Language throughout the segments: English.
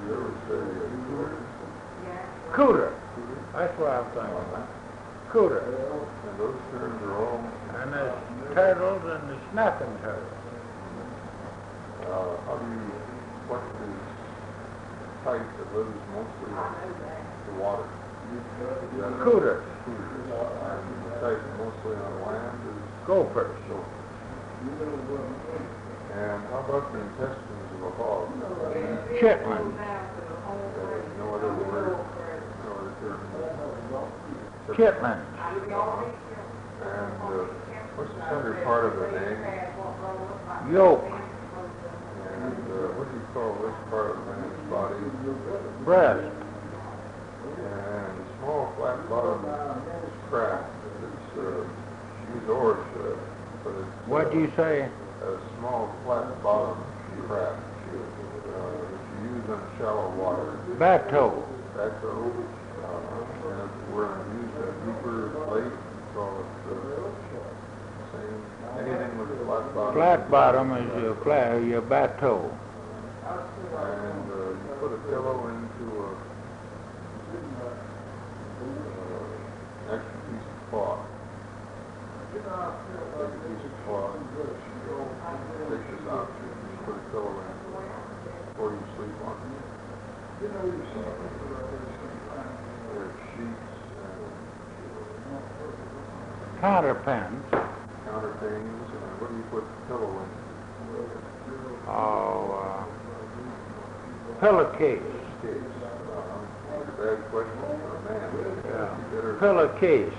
you ever say Cooter. That's what I'm thinking about. Cooter. and those terms are all, And the turtles and the snapping turtle. how do you, what is type that lives mostly in the water? Cooter. And the type mostly on land is Gophers. And how about the intestines of a hog? Chitlins. No other word, no other term. Chitlins. And what's the center part of an egg? Yolk. And what do you call this part of man's body? Breast. And the small flat bottom crab. It's used oars, but it's What'd you say? a small flat bottom crab that you use in shallow water. Bateau. Bateau. And if we're used in deeper lake, we call it same. Anything with a flat bottom. Flat bottom is your bateau. And you put a pillow into an extra piece of cloth. Take a piece of cloth, take this out, just put a pillow in before you sleep on it. There's sheets and Counterpans. counterpanes, and what do you put the pillow in? Oh, pillowcase. Case. That's a bad question for a man. Yeah. You better, Pillowcase.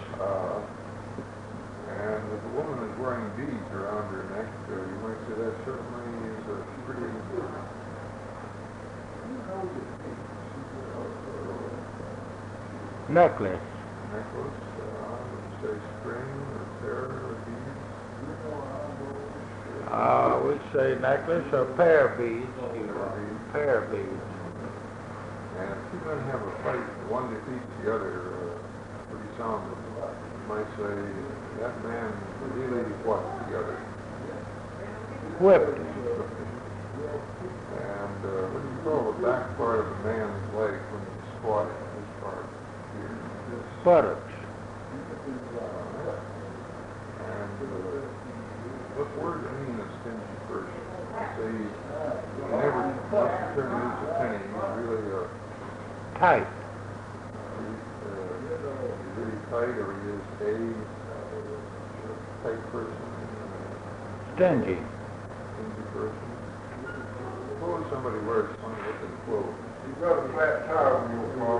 and if a woman is wearing beads around her neck, you might say that certainly is a pretty Necklace. necklace. Would you say string or pair or beads? We say necklace or pair of beads. Pair of beads. And if two men have a fight, one defeats the other pretty soundly, you might say that man really what the other. Whipped. And what do you call the back part of a man's leg when you squat this part here? Buttocks. And what word do you mean a stingy person? Say he never wants to turn loose a penny. He's really Tight. really tight, or he is a tight person, Stingy. stingy person. Suppose somebody wears funny looking clothes. You've got a flat tire on your car.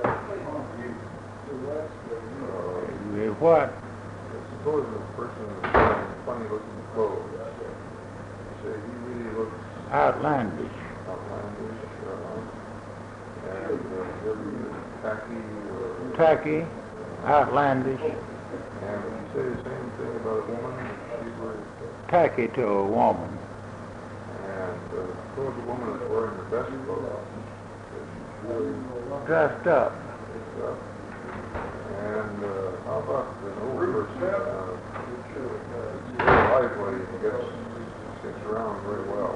What? Suppose a person is wearing funny looking clothes. Say he really looks Outlandish. outlandish, and he'll use tacky, Tacky. Outlandish. and if you say the same thing about a woman, if she were, Tacky to a woman. and suppose a woman is wearing the best clothes, she's really Dressed up. picked up. And how about an old person? It's very lively and gets around very well.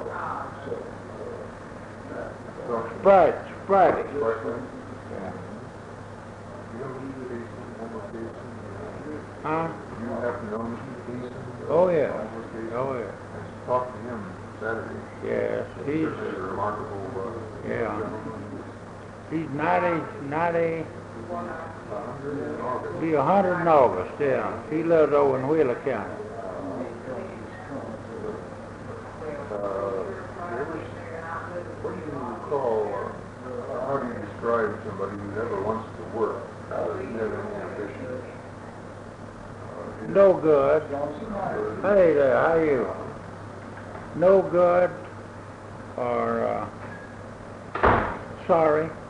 Bright. Sprightly. Sprightly. Yeah. You know Mr. Casey, Homer Casey? Huh? You happen to know Mr. Casey? Oh, yeah. Homer Casey? Oh, yeah. I talked to him Saturday. Yes. He's a remarkable Yeah. gentleman. He's 90, 100 in August. be 100 in August, yeah. He lives over in Wheeler County. What do you call, how do you describe somebody who never wants to work, doesn't have any ambition? No good. Hey there, how you? No good or sorry.